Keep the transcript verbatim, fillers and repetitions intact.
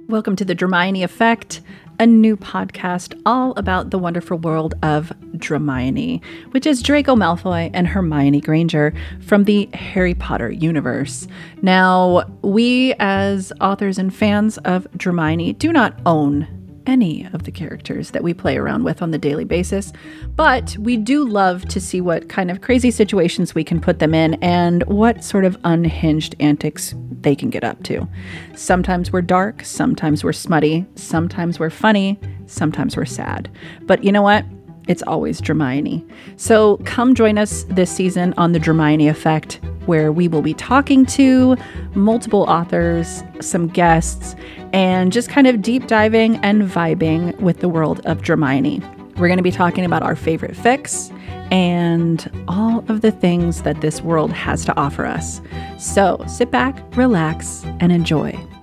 Welcome to the Dramione Effect, a new podcast all about the wonderful world of Dramione, which is Draco Malfoy and Hermione Granger from the Harry Potter universe. Now, we as authors and fans of Dramione do not own any of the characters that we play around with on the daily basis, but we do love to see what kind of crazy situations we can put them in and what sort of unhinged antics they can get up to. Sometimes we're dark, sometimes we're smutty, sometimes we're funny, sometimes we're sad. But you know what? It's always Dramione. So come join us this season on the Dramione Effect, where we will be talking to multiple authors, some guests, and just kind of deep diving and vibing with the world of Dramione. We're going to be talking about our favorite fics and all of the things that this world has to offer us. So sit back, relax, and enjoy.